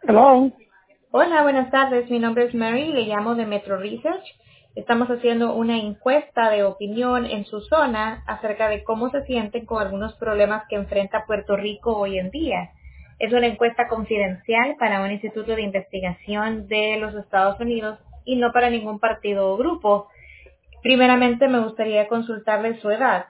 Hello. Hola, buenas tardes. Mi nombre es Mary y le llamo de Metro Research. Estamos haciendo una encuesta de opinión en su zona acerca de cómo se sienten con algunos problemas que enfrenta Puerto Rico hoy en día. Es una encuesta confidencial para un instituto de investigación de los Estados Unidos y no para ningún partido o grupo. Primeramente, me gustaría consultarle su edad.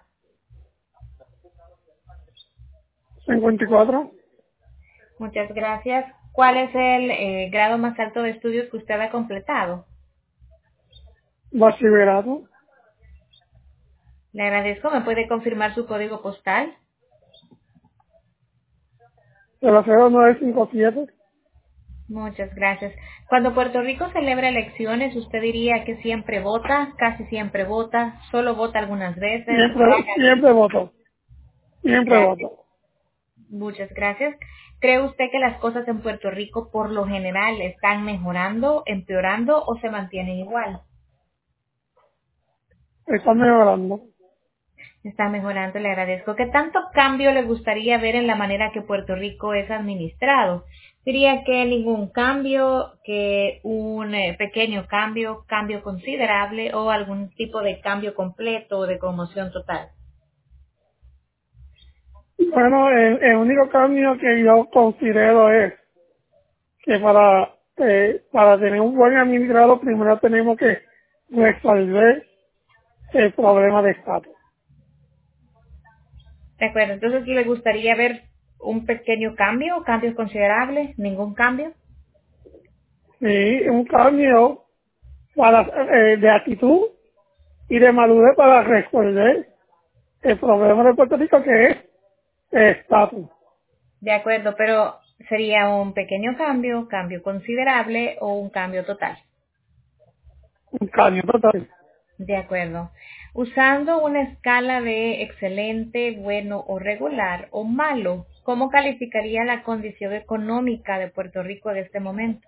54. Muchas gracias. ¿Cuál es el grado más alto de estudios que usted ha completado? Bachillerato. Le agradezco. ¿Me puede confirmar su código postal? 00957. Muchas gracias. Cuando Puerto Rico celebra elecciones, ¿usted diría que siempre vota, casi siempre vota, solo vota algunas veces? Siempre voto. Siempre Gracias. voto. Muchas gracias. ¿Cree usted que las cosas en Puerto Rico por lo general están mejorando, empeorando o se mantienen igual? Está mejorando. Está mejorando, le agradezco. ¿Qué tanto cambio le gustaría ver en la manera que Puerto Rico es administrado? Diría que ningún cambio, que un pequeño cambio, cambio considerable o algún tipo de cambio completo o de conmoción total. Bueno, el único cambio que yo considero es que para tener un buen administrador primero tenemos que resolver el problema de estatus. De acuerdo, entonces le gustaría ver un pequeño cambio, cambios considerables, ningún cambio. Y un cambio de actitud y de madurez para resolver el problema de Puerto Rico que es el estatus. De acuerdo, pero sería un pequeño cambio, cambio considerable o un cambio total. Un cambio total. De acuerdo. Usando una escala de excelente, bueno o regular o malo, ¿cómo calificaría la condición económica de Puerto Rico en este momento?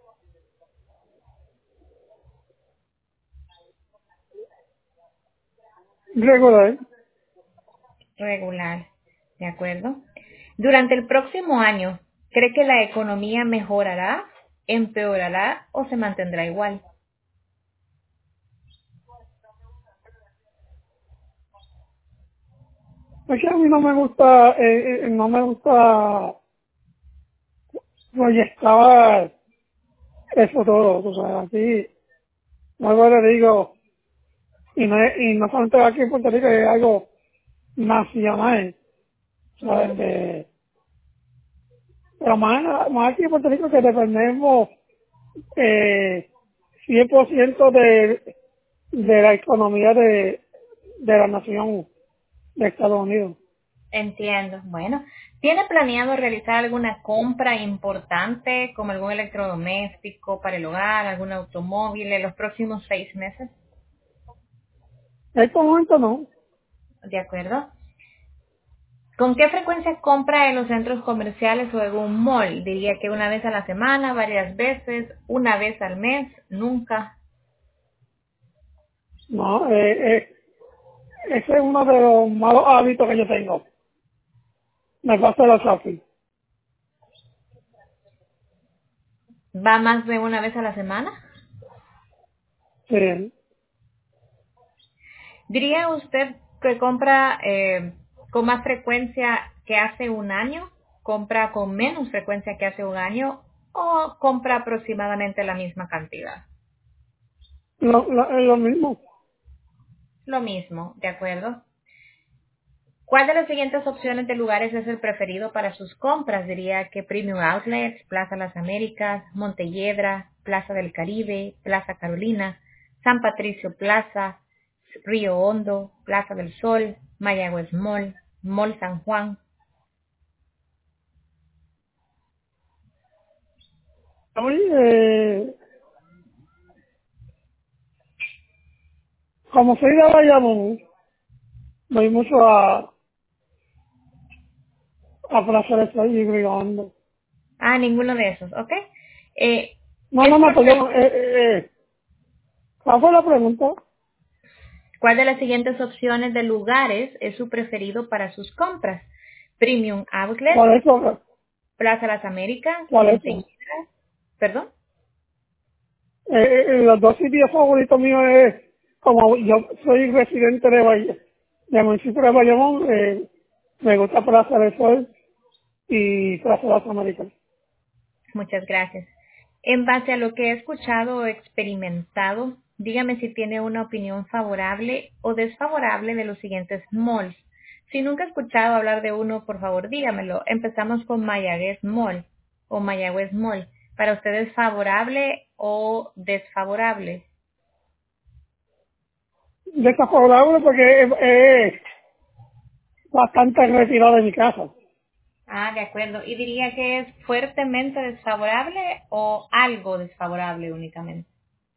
Regular. Regular. De acuerdo. Durante el próximo año, ¿cree que la economía mejorará, empeorará o se mantendrá igual? Es que a mí no me gusta proyectar eso todo, o sea, así, luego le digo, y no solamente aquí en Puerto Rico, es algo nacional, ¿sabes? Ujú. Pero más aquí en Puerto Rico que dependemos eh, 100% de la economía de la nación de Estados Unidos. Entiendo. Bueno, ¿tiene planeado realizar alguna compra importante como algún electrodoméstico para el hogar, algún automóvil en los próximos 6 meses? En este momento no. ¿De acuerdo? ¿Con qué frecuencia compra en los centros comerciales o en un mall? Diría que una vez a la semana, varias veces, una vez al mes, nunca. No, ese es uno de los malos hábitos que yo tengo. Me pasa la shopping. ¿Va más de una vez a la semana? Sí. ¿Diría usted que compra con más frecuencia que hace un año? ¿Compra con menos frecuencia que hace un año? ¿O compra aproximadamente la misma cantidad? Es lo mismo. Lo mismo, ¿de acuerdo? ¿Cuál de las siguientes opciones de lugares es el preferido para sus compras? Diría que Premium Outlets, Plaza Las Américas, Montelledra, Plaza del Caribe, Plaza Carolina, San Patricio Plaza, Río Hondo, Plaza del Sol, Mayagüez Mall, Mall San Juan. A mí, como soy de Bayamón, voy mucho a Plaza del Sol y Grigondo. Ah, ninguno de esos, ¿ok? No, ¿Es no, no, prefer- perdón. ¿Cuál fue la pregunta? ¿Cuál de las siguientes opciones de lugares es su preferido para sus compras? Premium Outlet, ¿Cuál es eso? Plaza Las Américas, ¿Cuál es Montelledra, eso? ¿Perdón? Los dos sitios favoritos míos es, como yo soy residente de municipio de Bayamón, me gusta Plaza del Sol y Plaza de las Américas. Muchas gracias. En base a lo que he escuchado o experimentado, dígame si tiene una opinión favorable o desfavorable de los siguientes malls. Si nunca ha escuchado hablar de uno, por favor dígamelo. Empezamos con Mayagüez Mall o Mayagüez Mall. ¿Para usted es favorable o desfavorable? Desfavorable porque es bastante retirado de mi casa. Ah, de acuerdo. ¿Y diría que es fuertemente desfavorable o algo desfavorable únicamente?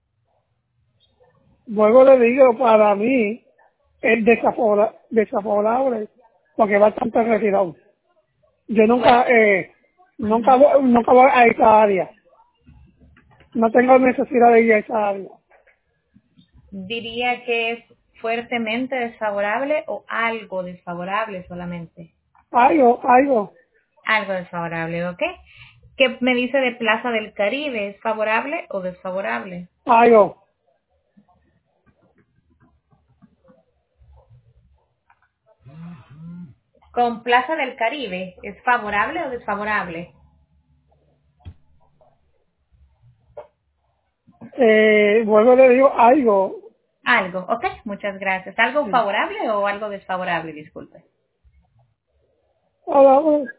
Luego le digo, para mí es desfavorable porque es bastante retirado. Yo Bueno, nunca voy a esa área. No tengo necesidad de ir a esa área. diría que es fuertemente desfavorable o algo desfavorable solamente. Algo, Algo desfavorable, ¿ok? ¿Qué me dice de Plaza del Caribe? ¿Es favorable o desfavorable? algo. Con Plaza del Caribe, ¿es favorable o desfavorable? Luego le digo algo. Algo, ok, muchas gracias. ¿Algo favorable o algo desfavorable? Disculpe. Algo,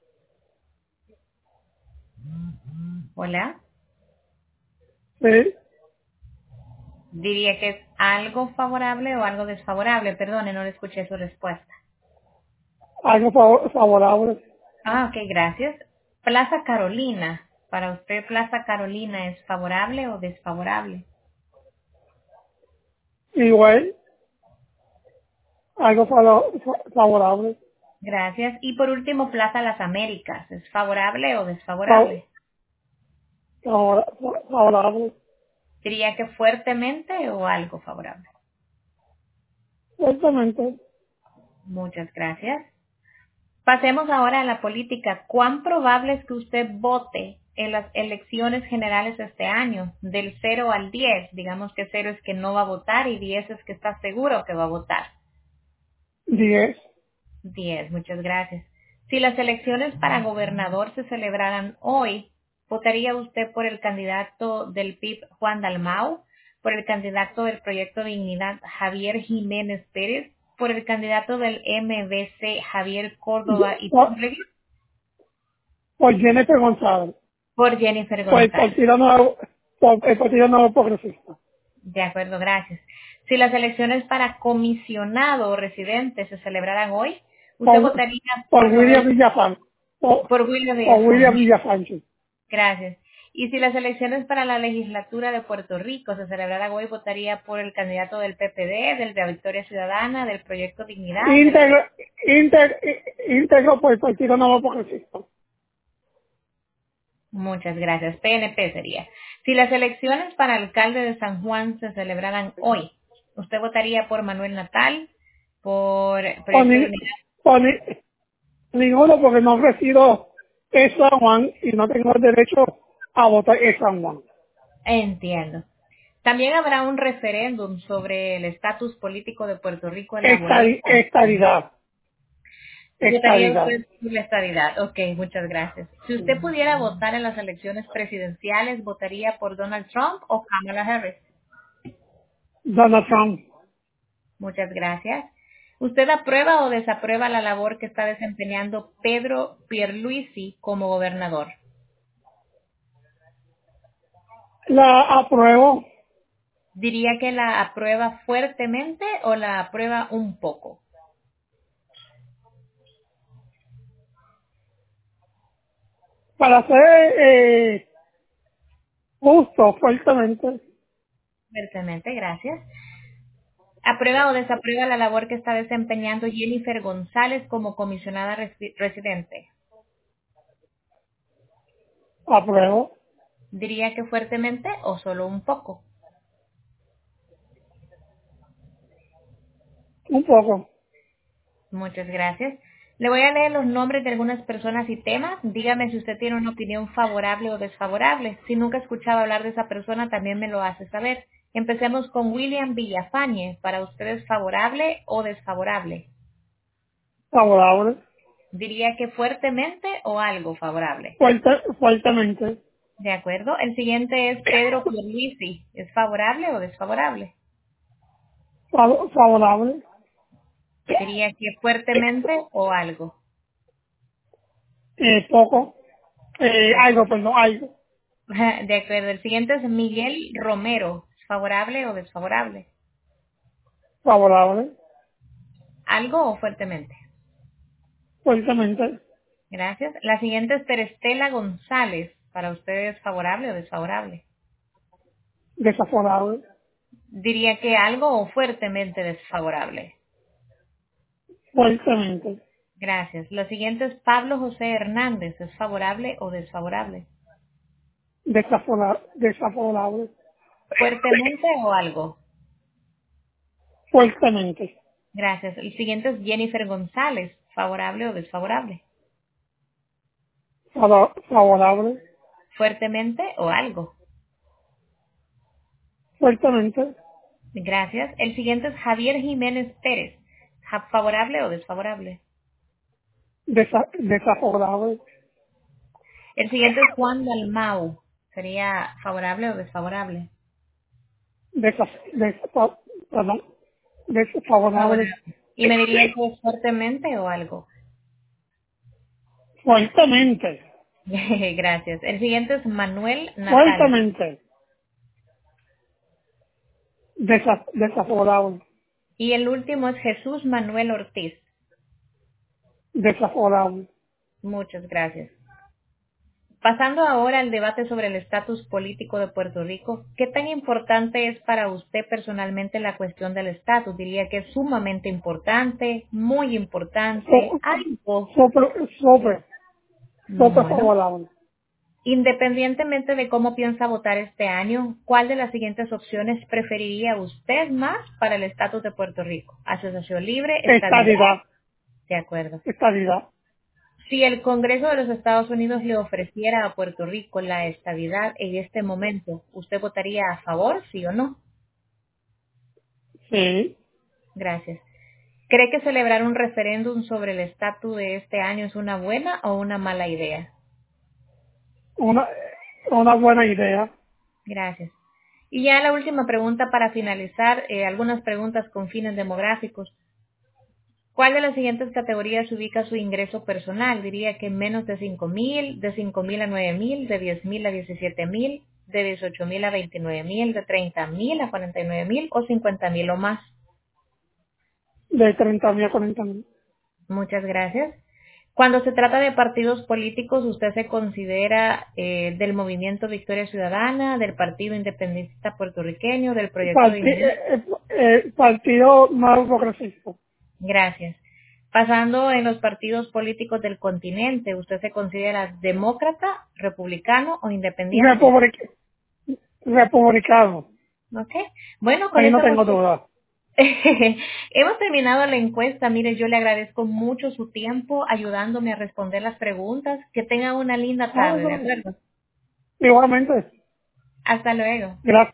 Hola. sí, Diría que es algo favorable o algo desfavorable. Perdone, no le escuché su respuesta. algo favorable. Ah, ok, gracias. Plaza Carolina. ¿Para usted Plaza Carolina es favorable o desfavorable? Igual, algo favorable. Gracias. Y por último, Plaza Las Américas. ¿Es favorable o Fa- desfavorable? Favorable. Diría que fuertemente o algo favorable. Exactamente. Muchas gracias. Pasemos ahora a la política. ¿Cuán probable es que usted vote en las elecciones generales este año? Del 0 al 10. Digamos que 0 es que no va a votar y 10 es que está seguro que va a votar. 10. 10, muchas gracias. Si las elecciones para gobernador se celebraran hoy, ¿votaría usted por el candidato del PIB Juan Dalmau, por el candidato del Proyecto Dignidad Javier Jiménez Pérez, por el candidato del MBC Javier Córdoba y Por, Túnez, por Jennifer González. por Jennifer Por el González? Partido Nuevo, por el Partido Nuevo Progresista. De acuerdo, gracias. Si las elecciones para comisionado o residente se celebraran hoy, ¿usted Por, votaría por por William Manuel, Villafán. por William Por William Villafañe? Villafañe. Gracias. Y si las elecciones para la legislatura de Puerto Rico se celebraran hoy, votaría por el candidato del PPD, del de la Victoria Ciudadana, del Proyecto Dignidad. Íntegro, íntegro por el Partido Nuevo Progresista. Muchas gracias. PNP sería. Si las elecciones para alcalde de San Juan se celebraran hoy, ¿usted votaría por Manuel Natal, por Por, Proyecto Dignidad? por ninguno porque no resido en San Juan y no tengo el derecho a votar en San Juan. Entiendo. También habrá un referéndum sobre el estatus político de Puerto Rico elaborado por... Estadidad. Votaría Estadidad. usted por la estabilidad. Ok, muchas gracias. Si usted pudiera votar en las elecciones presidenciales, ¿votaría por Donald Trump o Kamala Harris? Donald Trump. Muchas gracias. ¿Usted aprueba o desaprueba la labor que está desempeñando Pedro Pierluisi como gobernador? La apruebo. ¿Diría que la aprueba fuertemente o la aprueba un poco? Para ser justo, fuertemente. Fuertemente, gracias. ¿Aprueba o desaprueba la labor que está desempeñando Jennifer González como comisionada residente? Apruebo. ¿Diría que fuertemente o solo un poco? Un poco. Muchas gracias. Le voy a leer los nombres de algunas personas y temas. Dígame si usted tiene una opinión favorable o desfavorable. Si nunca ha escuchado hablar de esa persona, también me lo hace saber. Empecemos con William Villafañe. ¿Para usted es favorable o desfavorable? Favorable. Diría que fuertemente o algo favorable. Fuertemente. De acuerdo. El siguiente es Pedro Pierluisi. ¿Es favorable o desfavorable? Favorable. Diría que fuertemente o algo. Poco. Algo, perdón, algo. De acuerdo. El siguiente es Miguel Romero. ¿Es favorable o desfavorable? Favorable. ¿Algo o fuertemente? Fuertemente. Gracias. La siguiente es Terestela González. ¿Para usted es favorable o desfavorable? Desafavorable. Diría que algo o fuertemente desfavorable. Fuertemente. Gracias. La siguiente es Pablo José Hernández. ¿Es favorable o desfavorable? Desafavorable. ¿Fuertemente o algo? Fuertemente. Gracias. El siguiente es Jennifer González. ¿Favorable o desfavorable? Favorable. ¿Fuertemente o algo? Fuertemente. Gracias. El siguiente es Javier Jiménez Pérez. ¿Favorable o desfavorable? Desafavorable. El siguiente es Juan Dalmau. ¿Sería favorable o desfavorable? Perdón. Desfavorable. Favorable. ¿Y me diría que es fuertemente o algo? Fuertemente. Gracias. El siguiente es Manuel Natal. Fuertemente. Desafavorable. Y el último es Jesús Manuel Ortiz. Desafavorable. Muchas gracias. Pasando ahora al debate sobre el estatus político de Puerto Rico, ¿qué tan importante es para usted personalmente la cuestión del estatus? Diría que es sumamente importante, muy importante, algo. Súper Bueno, favorable. independientemente de cómo piensa votar este año, ¿cuál de las siguientes opciones preferiría usted más para el estatus de Puerto Rico? Asociación libre, estabilidad. Estabilidad. De acuerdo. Estabilidad. Si el Congreso de los Estados Unidos le ofreciera a Puerto Rico la estabilidad en este momento, ¿usted votaría a favor, sí o no? Sí. Gracias. ¿Cree que celebrar un referéndum sobre el estatus de este año es una buena o una mala idea? Una, una buena idea. Gracias. Y ya la última pregunta para finalizar, algunas preguntas con fines demográficos. ¿Cuál de las siguientes categorías ubica su ingreso personal? Diría que menos de 5,000, de 5,000 a 9,000, de 10,000 a 17,000, de 18,000 a 29,000, de 30,000 a 49,000 o 50,000 o más. De 30.000 a 40.000. Muchas gracias. Cuando se trata de partidos políticos, ¿usted se considera del Movimiento Victoria Ciudadana, del Partido Independentista Puertorriqueño, del Proyecto de Dignidad? Partido Nuevo Progresista. Gracias. Pasando en los partidos políticos del continente, ¿usted se considera demócrata, republicano o independiente? Republicano. ¿Ok? Bueno, con Ahí eso no tengo duda. hemos terminado la encuesta. Mire, yo le agradezco mucho su tiempo ayudándome a responder las preguntas. Que tenga una linda tarde, ¿de acuerdo? Igualmente. Hasta luego. Gracias.